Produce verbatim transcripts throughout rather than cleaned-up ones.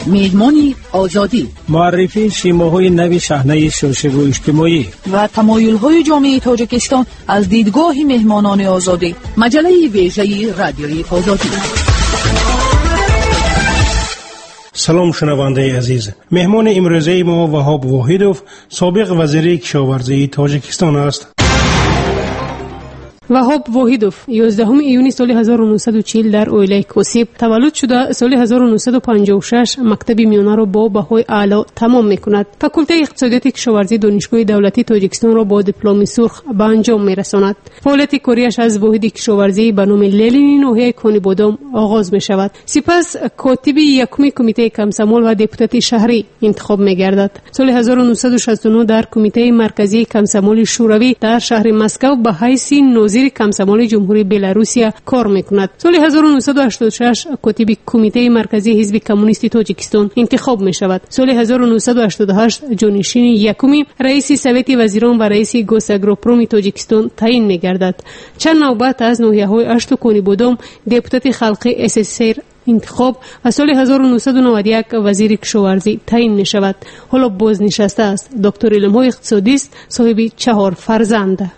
مهمانی آزادی، معرفی شیماهای نوی شهنه سیاسی و اجتماعی و تمایل‌های جامعه تاجیکستان از دیدگاه مهمانان آزادی. مجله ویژه رادیوی آزادی. سلام شنونده عزیز. مهمان امروزه ما وهاب واحدوف، سابق وزیر کشاورزی تاجیکستان است. وهاب واحدوف یازدهم ایون سال هزار و نهصد و چهل در اویلای کوسیب تولد شده. سال هزار و نهصد و پنجاه و شش مکتب میانه را با بهای اعلی تمام میکند. فاکولته اقتصادیات کشاورزی دانشگاه دولتی تاجیکستان را با دیپلم سرخ به انجام میرساند. فعالیت کاریش از واحد کشاورزی به نام لیلینی ناحیه کانی بادام آغاز میشود. سپس کاتب یکم کمیته کمسمال و دپوتات شهری انتخاب میگردد. سال هزار و نهصد و شصت و نه در کمیته مرکزی کمسمال شوروی در شهر مسکو به حیث ناظر کمسمال جمهوری بلاروسیا کار میکند. سال هزار و نهصد و هشتاد و شش کاتب کمیته مرکزی حزب کمونیست تاجیکستان انتخاب می شود. سال هزار و نهصد و هشتاد و هشت جانشین یکمی رئیس سویت وزیران و رئیس گوساگروپروم تاجیکستان تعیین می گردد. چند نوبت از ناحیه‌های اشت و کونی بادام دپوتات خلقی اس اس ار انتخاب و سال هزار و نهصد و نود و یک وزیر کشاورزی تعیین می شود. حالا بازنشسته است. دکتر علم‌های اقتصادی است، صاحب چهار فرزند.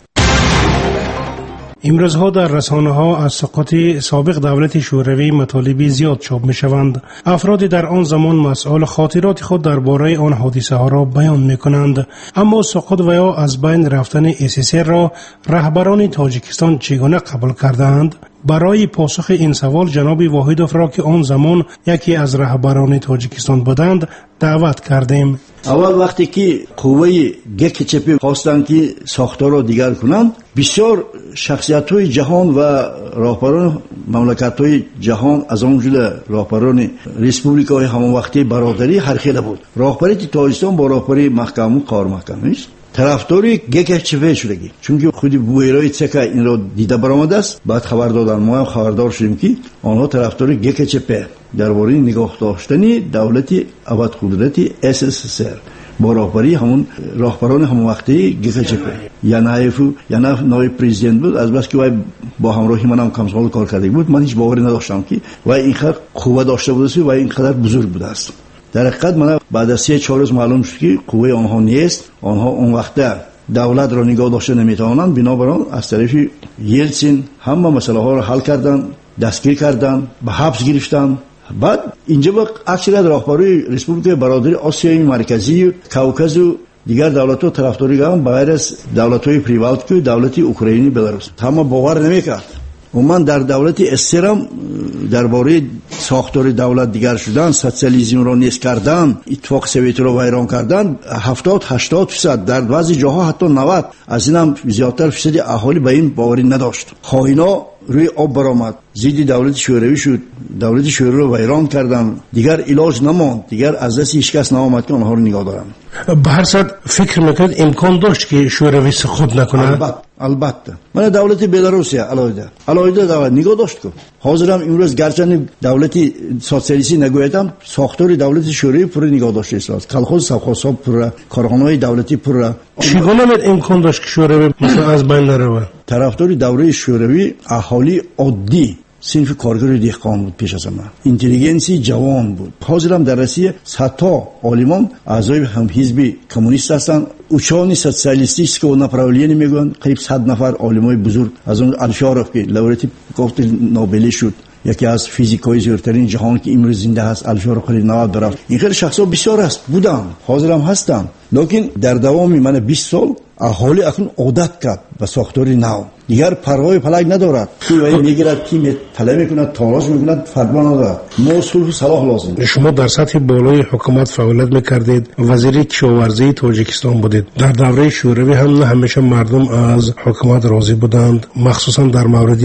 امروزها در رسانه ها از سقوط سابق دولت شوروی مطالبی زیاد چاپ می شوند. افراد در آن زمان مسئول خاطرات خود درباره آن حادثه ها را بیان می کنند. اما سقوط و یا از بین رفتن اس اس ار را رهبران تاجیکستان چگونه قبول کردند؟ برای پاسخ این سوال جناب واحدوف را که آن زمان یکی از رهبران تاجیکستان بودند دعوت کردیم. اول وقتی که قوه گکچپی خواستند که ساختار را دیگر کنند، بسیار شخصیت‌های جهان و راهبران مملکت‌های جهان از آن جمله راهبران ریسپوبلیک‌های هموقتی برادری هر خیلی بود. راهبری تاجیکستان با راهبری محکم کار محکم است. طرفداری گکچپی شدگی، چون خودی بویرای چکا این را دیده برآمده است. بعد خبر دادن، ما هم خبردار شدیم که آنها طرفداری گکچپی درباره نگاه داشتنی دولت ابد قدرتی اس اس ار با راهبری همون راهبران همون وقتی گکچپی یا نایف یا نایب پرزیدنت بود. از بس که وای با همراهی منم کمسال کار کرده بود، من هیچ باوری نداشتم که وای اینقدر قوت داشته بوده و اینقدر بزرگ بوده است. در حقیقت من بعد از سه چهار روز معلوم شد که قوه آنها نیست. آنها اون وقت دولت را نگاه داشته نمیتوانند، بنابراین از طرف یلتسین همه مسئله ها را حل کردن، دستگیر کردن، به حبس گرفتن. بعد اینجا با اکثریت راهبرای ریسپوبلیک برادری آسیای مرکزی، کوکاز و دیگر دولت‌ها طرفداری کردند بغیر از دولت‌های پریوات، دولت اوکراینی، بلاروس. تمام باور نمی‌کرد. و من در دولت استرام درباره ساختار دولت دیگر شدن، سوسیالیسم را نیست کردن، اتفاق سویت را ویران کردن، هفتاد هشتاد درصد در بعضی جاها حتی نود از اینم زیادتر فیصد اهالی به این باوری نداشت. خائنا روی آب برآمد، ضد دولت شوروی شد، دولت شوروی را ویران کردن، دیگر علاج نماند، دیگر از دست هیچ کس نآمد که آنها را نگاه دارن. به هر صورت فکر میکنید امکان داشت که شوروی سقوط نکنه؟ البته البته من دولت بلاروسیا علاوه علاوه دولت نگاه داشت که حاضرم امروز گرچه دولت سوسیالیستی نگویدم، ساختار دولت شوروی پر نگاه داشته است. کلخوز ساختار پر، کارخانه‌های دولتی پر. چگونه می امکان داشت که شوروی مثلا از بین نره؟ طرفدار دوره شوروی اهالی عادی صنف کارگر دهقان بود. پیش از من اینتلیجنسی جوان بود. حاضرم در روسیه صدها عالمان اعضای هم حزب کمونیست هستند. اوچانی سوسیالیستی که ناپراولینی میگن قریب صد نفر عالمای بزرگ از اون الشاروف که لوریت گفت نوبل شد، یکی از فیزیکای زیرترین جهان که امروز زنده است، الشاروف خیلی نود درفت. این خیلی شخصا بسیار است بودن، حاضرم هستم. لیکن در دوام من بیست سال اهالی اکنون عادت کرد به ساختاری نو، دیگر پروای فلک ندارد. کی وای میگیرد، کی طلب میکند، تاراج میکند، فرمان ندارد. ما صلح و صلاح لازم. شما در سطح بالای حکومت فعالیت میکردید، وزیر کشاورزی تاجیکستان بودید. در دوره شوروی هم همیشه مردم از حکومت راضی بودند، مخصوصا در مورد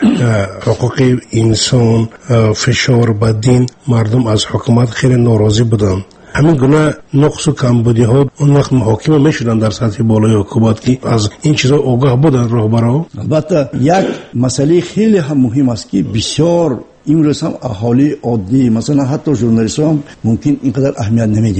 حقوق انسان، فشار بر دین، مردم از حکومت خیلی ناراضی بودند. همین گونه نقص و کمبودی ها اون وقت محاکمه میشدن در سطح بالای حکومت که از این چیزا آگاه بودن راهبرا. البته یک مسئله خیلی هم مهم است که بسیار امروز هم اهالی عادی مثلا حتی ژورنالیست هم ممکن اینقدر اهمیت نمیدن.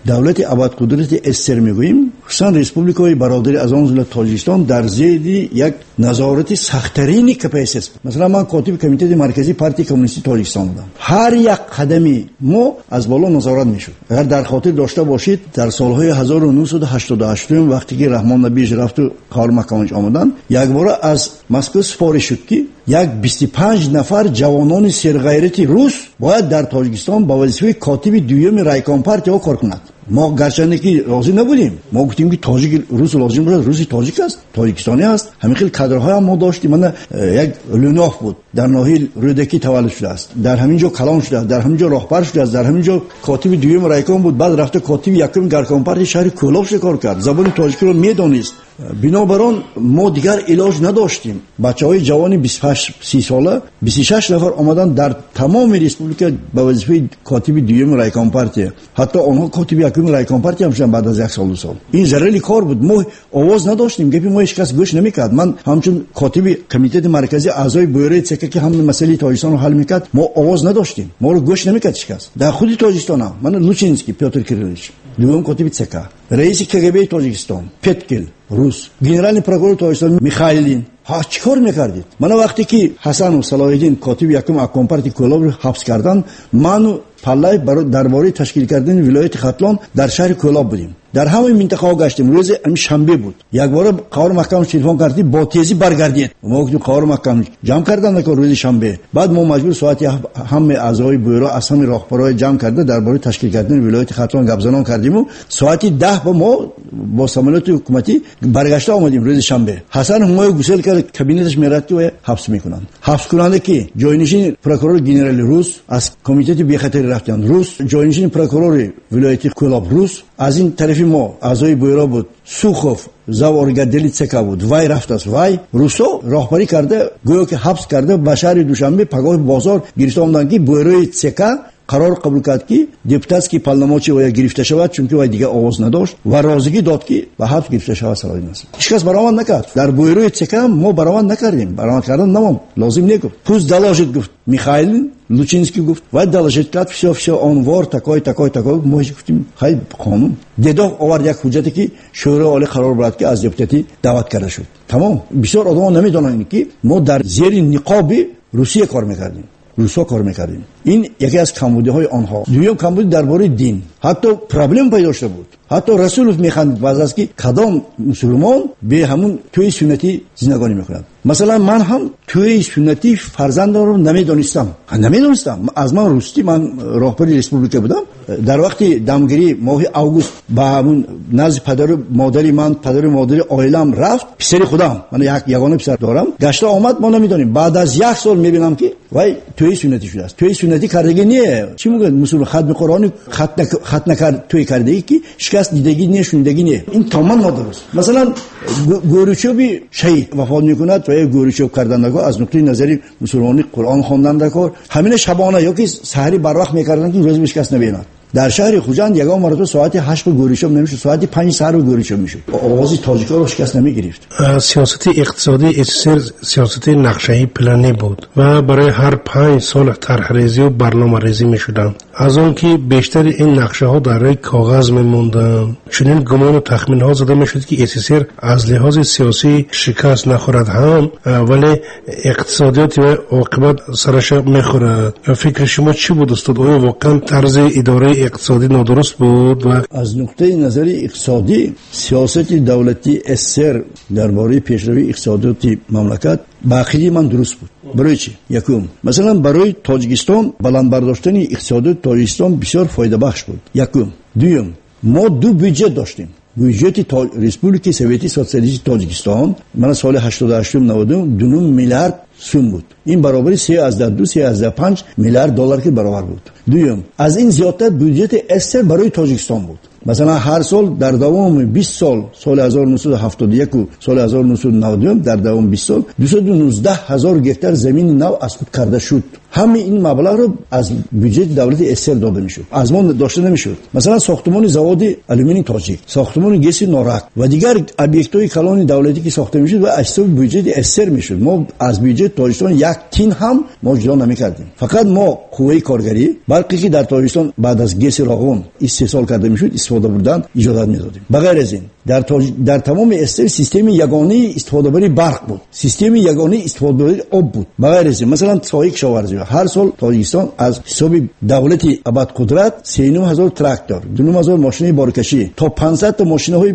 دولت ابدقدرت استر میگوییم، خصوصا ریسپوبلیکای برادری از آن جمله تاجیکستان در زیر یک نظارت سخت‌ترین کپیس است. مثلا من کاتب کمیته مرکزی پارتی کمونیستی تاجیکستان بودم. هر یک قدمی ما از بالا نظارت میشد. اگر در خاطر داشته باشید در سالهای هزار و نهصد و هشتاد و هشت وقتی که رحمان نبیش رفت و کار مکانش آمدن، یک بار از مسکو سپارش شد که یک بیست و پنج نفر جوانان سرغیرتی روس باید در تاجیکستان با وظیفه کاتب دوم رایکان پارتی ها کار کنند. ما گرچه که راضی نبودیم، ما گفتیم که تاجیک روس لازم بود، روسی تاجیک است، تاجیکستانی است. همین خیلی کادرهای هم ما داشتیم. من یک لوناف بود در ناحیه رودکی تولد شده است، در همین جا کلان شده است، در همین جا راهبر شده است، در همین جا کاتب دوم رایکان بود، بعد رفته کاتب یکم گرکان پارتی شهر کولاب کار کرد، زبان تاجیک رو میدونست. بنابراین ما دیگر علاج نداشتیم. بچهای جوان بیست و هشت سی ساله بیست و شش نفر آمدن در تمام ریسپوبلیک به وظیفه کاتب دوم رایکان پارتی، حتی آنها کاتب یکم رایکان پارتی هم شدن بعد از یک سال دو سال. این ضروری کار بود. ما آواز نداشتیم، گپی ما هیچ کس گوش نمیکرد. من همچون کاتب کمیته مرکزی اعضای بوره چکه که همین مسئله تاجیکستان رو حل میکرد، ما آواز نداشتیم، ما رو گوش نمیکرد هیچ کس. در خود تاجیکستان هم من لوچینسکی پیوتر کیریلیچ دوم کاتب چکه، رئیس کگب تاجیکستان پتکل روس، گنرال پروکورور تاجیکستان میخائیلین، ها چیکار میکردید؟ من وقتی که حسن و صلاح الدین کاتب یکم اکام پارتی کولاب رو حبس کردن، من پلای درباره تشکیل کردن ولایت ختلان در شهر کولاب بودیم. در همین منطقه ها گشتیم. روز شنبه بود. یک بار قوار محکم تلفن کردی با تیزی برگردید. ما گفتیم قوار محکم جمع کردن که روز شنبه. بعد ما مجبور ساعتی همه اعضای بورا از همه راهبرای جمع کرده درباره تشکیل کردن ولایت ختلان گپ زنان کردیم و ساعتی ده با ما با سامانات حکومتی برگشته آمدیم روز شنبه. حسن همای گسل کرد کابینتش میرفت و حبس میکنن. حبس کننده کی؟ جاینشین پروکورور گنرال روس از کمیته بی خطر رفتن روس، جاینشین پروکورور ولایت کولاب روس، از این طرف ما اعضای بورا بود سوخوف زاورگدلی چکا بود، وای رفت است وای روسو راهبری کرده گویا که حبس کرده به شهر دوشنبه پگاه بازار گرفته آمدن که بورای چکا قرار قبول کرد که دیپوتاتسکی پارلمانچی وای گرفته شود چون که وای دیگه آواز نداشت و رازگی داد که به حبس گرفته شود. سوال نیست. هیچ کس برآمد نکرد. در بورای چکا ما برآمد نکردیم. برآمد کردن نمام لازم نگفت. پوز دلاجت گفت میخائیل لوچینسکی گفت وای دلاجت کرد все все انوار تکای تکای تکای ما گفتیم خیلی قانون دیدو آورد یک حجتی که شورای عالی قرار برد که از دیپوتاتی دعوت کرده شد. تمام. بسیار آدم نمیدونن که ما در زیر نقاب روسیه کار میکردیم. روسا کار میکردیم. این یکی از کمبودی‌های آنها. دوم کمبودی درباره دین. حتی پرابلم پیدا شده بود. حتی رسولوف میخواند بعضی از که کدام مسلمان به همون توی سنتی زندگانی میکنند. مثلا من هم توی سنتی فرزندم رو نمیدونستم. نمیدونستم. از من روستی من راهبر ریسپوبلیک بودم. در وقت دمگیری ماه آگوست با همون نزد پدر و مادری من پدر و مادری عائله‌ام رفت. پسر خودم من یک یگانه پسر دارم. گشته آمد ما نمیدونیم. بعد از یک سال میبینم که وای توی سنتی شده است. توی سنتی کردگی نیه. چی میگن مسلمان ختم قرآن ختم ختم کرد توی کردگی که شکست دیدگی نیه شوندگی نیه. این تمام نادرست. مثلا گورچوبی شهید وفات میکند و گورچوب کردن نگاه از نقطه نظری مسلمانی قرآن خواندن دکار همین شبانه یا که سحری بر وقت میکردن که روز شکست نبیند. در شهر خوجند یگان مرتبه ساعت هشت به گوریشم نمیشه، ساعت پنج سر به گوریشم میشه. آوازی تاجیکا رو شکست نمیگرفت. سیاست اقتصادی اسر سیاست نقشه‌ای پلنی بود و برای هر پنج سال طرح ریزی و برنامه ریزی میشدند. از آن که بیشتر این نقشه ها در روی کاغذ میموندند، چنین گمان و تخمین ها زده میشد که اسر از لحاظ سیاسی شکست نخورد هم ولی اقتصادیات و عاقبت سرش میخورد. فکر شما چی بود استاد؟ آیا واقعا طرز اداره اقتصادی نادرست بود؟ و از نقطه نظر اقتصادی سیاست دولتی اسر درباره پیشروی اقتصادی مملکت باقی من درست بود. برای چی؟ یکم مثلا برای تاجیکستان بلند برداشتن اقتصاد تاجیکستان بسیار فایده بخش بود. یکم. دوم ما دو بودجه داشتیم. بودجه تا... ریسپوبلیک سوویتی سوسیالیستی تاجیکستان من سال هشتاد و هشت نود دو میلیارد سوم بود. این برابر سه از دو سه از پنج میلیارد دلار که برابر بود. دوم از این زیادتر بودجه استر برای تاجیکستان بود. مثلا هر سال در دوام بیست سال سال هزار و نهصد و هفتاد و یک و سال هزار و نهصد و نود در دوام بیست سال دویست و نوزده هزار گکتار زمین نو از خود کرده شد. همه این مبلغ رو از بودجه دولت استر داده میشد. از ما داشته نمیشد. مثلا ساختمان زواد آلومینی تاجیک، ساختمان گیس نورک و دیگر ابیکت‌های کلان دولتی که ساخته میشد و از بودجه استر میشد. ما از بودجه بود تاجیکستان یک تین هم ما جدا نمی‌کردیم. فقط ما قوه کارگری برقی که در تاجیکستان بعد از گس راغون استحصال کرده میشد استفاده بردن اجازه میدادیم. بغیر از این در تاج... در تمام استر سیستم یگانه استفاده بری برق بود، سیستم یگانه استفاده بری آب بود. بغیر از این مثلا سایه کشاورزی هر سال تاجیکستان از حساب دولتی ابد قدرت سی و نه هزار تراکتور، دو و نه هزار ماشین بارکشی تا پانصد تا ماشین‌های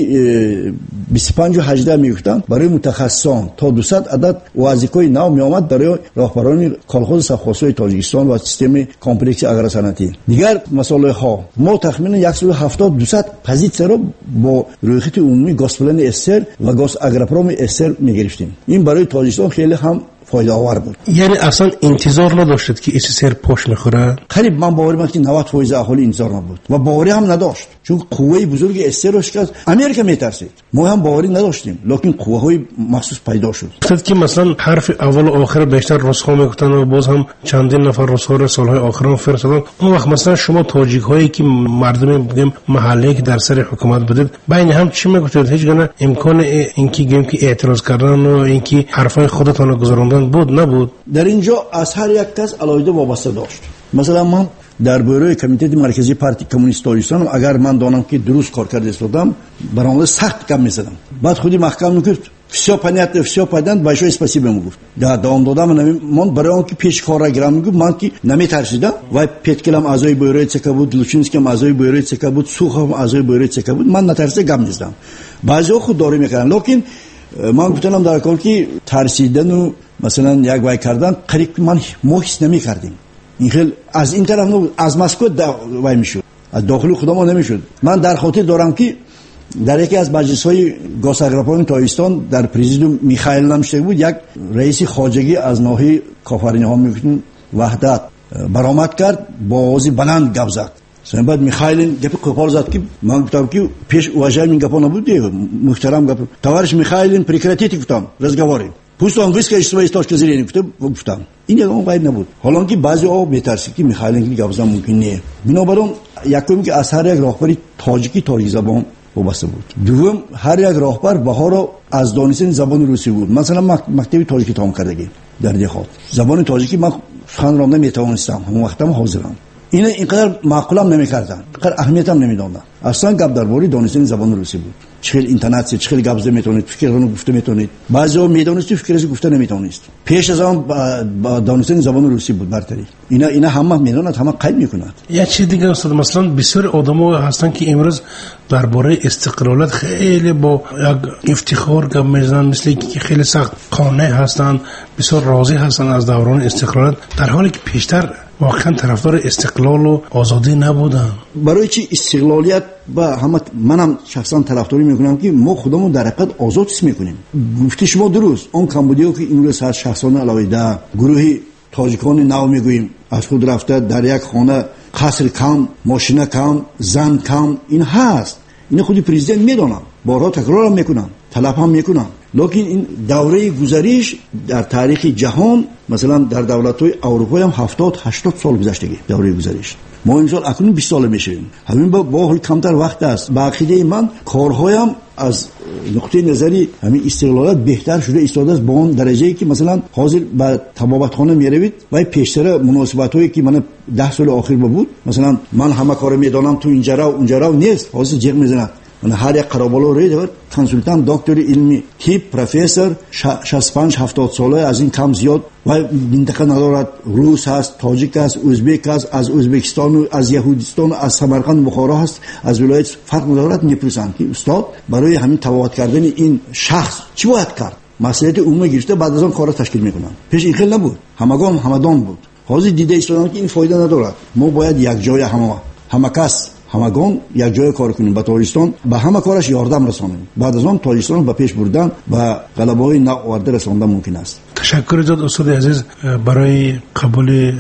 که بیست و پنج و هجده میگفتن برای متخصصان تا دویست عدد وظیفه‌ای نو میآمد برای راهبران کالخوز سبخاس‌های تاجیکستان و سیستم کمپلکس اگروصنعتی. دیگر مسائل ها ما تخمین صد و هفتاد دویست پزیت را با رویخط عمومی گازپلن استر و گاز اگروپروم استر میگرفتیم. این برای تاجیکستان خیلی هم فایده آور بود. یعنی اصلا انتظار نداشتید که اس اس ار پشت میخوره؟ قریب من باوری من که نود درصد اهالی انتظار نبود و باوری هم نداشت، چون قوه بزرگ استر رو شکست امریکا میترسید. ما هم باوری نداشتیم، لکن قوه های مخصوص پیدا شد. گفتید که مثلا حرف اول و آخر بیشتر روس‌ها میگفتن و باز هم چندین نفر روس‌ها رو سالهای آخرام فرستادن. اون وقت مثلا شما تاجیک هایی که مردم بگیم محلی که در سر حکومت بودید بین هم چی میگفتید؟ هیچ گونه امکان اینکه گیم که اعتراض کردن و اینکه حرفای خودتون رو گذروندن بود نبود؟ در اینجا از هر یک کس علایده وابسته داشت. مثلا من در بروی کمیته مرکزی پارتی کمونیست تاجیکستان اگر من دانم که درست کار کرده استادم برام سخت کم میزدم. بعد خودی محکم میگفت все понятно все понятно большое спасибо میگفت. در دوام دادم من برای اون که پیش کار گرام میگفت من که نمیترسیدم و پتکلم اعضای بروی چکا بود، لوچینسکی هم اعضای بروی چکا بود، سوخم اعضای بروی چکا بود، من نترسیدم گم میزدم. بعضی خود داری میکردن، لکن من گفتم در کار که ترسیدن و مثلا یک وای کردن قریب من محس نمی کردیم. این خیلی از این طرف نو از مسکو وای میشد، از داخل خودمون نمیشد. من در خاطر دارم که در یکی از مجلس‌های گاز اگروپروم تاجیکستان در پرزیدیوم میخائیل نمشته بود، یک رئیس خواجگی از ناحیه کافرینی ها میگفتن وحدت برآمد کرد با آواز بلند گپ زد. سن بعد میخائیل گپ قپال زد که من گفتم که پیش واژه این گپا نبود دیگه محترم گپ. товарищ میخائیل прекратите گفتم разговоры. پوست английская история с точки зрения گفتم. این یه اون غیر نبود. حالا که بعضی ها میترسی که میخائیل که گپزن ممکن نیست. بنابراین یکمی که از هر یک راهبری تاجیکی تاریخ زبان وابسته بود. دوم هر یک راهبر بها را از دانستن زبان روسی بود. مثلا مکتب تاجیکی تمام کردگی در دهات زبان تاجیکی من سخن رانده میتوانستم، اون وقتم حاضرم. این اینقدر معقولم نمیکردن، اینقدر اهمیتم نمیدادن. اصلا گپ درباره دانستن زبان روسی بود. چخیل اینترنت چخیل گپ زده میتونید، فکرانو گفته میتونید. بعضیا میدونید فکرش گفته نمیتونید. پیش از آن با دانستن زبان روسی بود برتری. اینا اینا همه میدونن، همه قید میکنند. یه چیز دیگه استاد، مثلا بسیار آدما هستن که امروز درباره استقلالت خیلی با یک افتخار گپ میزنن، مثل که خیلی سخت قانع هستن، بسیار راضی هستن از دوران استقلالت، در حالی که پیشتر واقعا طرفدار استقلال و آزادی نبودن. برای چی استقلالیت با همه منم شخصا طرفداری میکنم که ما خودمون در حقیقت آزاد حس میکنیم. گفتی شما درست، اون کمبودیو که این روز هر شخصان علاوه گروهی تاجیکان نو میگوییم از خود رفته در یک خانه قصر کم، ماشین کم، زن کم، این هست. این خودی پرزیدنت میدونم، بارها تکرار هم میکنم، طلب هم میکنم. لکن این دوره گذریش در تاریخ جهان مثلا در دولت‌های اروپایی هم هفتاد هشتاد سال گذشتگی دوره گذریش. ما امسال اکنون بیست سال میشیم. همین با با کمتر وقت است. با عقیده من کارهایم از نقطه نظری همین استقلالات بهتر شده ایستاده است با اون درجه‌ای که مثلا حاضر به طبابتخانه میروید و پیشتر مناسبت‌هایی که من ده سال آخر بود، مثلا من همه کارو میدونم تو اینجا و اونجا و نیست، حاضر جیغ میزنه. من هر یک قرابالو رو دارم کنسولتان دکتر علمی تیپ پروفسور شصت و پنج هفتاد ساله از این کم زیاد و منطقه ندارد، روس هست، تاجیک هست، ازبک هست، از ازبکستان، از یهودستان، از سمرقند بخارا هست، از ولایت فرق ندارد. میپرسن که استاد برای همین تبابت کردن این شخص چی باید کرد؟ مسئله عمومی گرفته بعد از آن کارا تشکیل میکنن. پیش این خیلی نبود، همگان همدان بود. حاضر دیده ایستادن که این فایده ندارد. ما باید یک جای همه همه کس همگان یک جای کار کنیم، با تاجیکستان به همه کارش یاردم رسانیم. بعد از آن تاجیکستان به پیش بردن و غلبه‌های ناآورده رساندن ممکن است. تشکر جد استاد عزیز برای قبول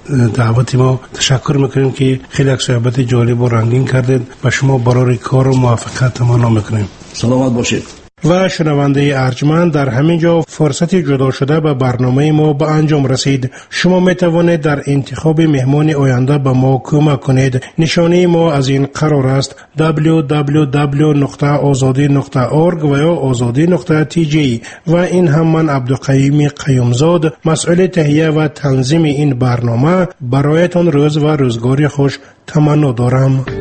دعوت ما. تشکر میکنیم که خیلی یک صحبت جالب و رنگین کردید و شما برای کار و موفقیت تمنا میکنیم. سلامت باشید. و شنونده ارجمند، در همین جا فرصت جدا شده به برنامه ما به انجام رسید. شما می توانید در انتخاب مهمان آینده به ما کمک کنید. نشانه ما از این قرار است دبلیو دبلیو دبلیو نقطه آزادی نقطه اورگ و یا آزادی نقطه تی جی. و این هم من عبدالقیوم قیومزاد، مسئول تهیه و تنظیم این برنامه، برایتان روز و روزگاری خوش تمنا دارم.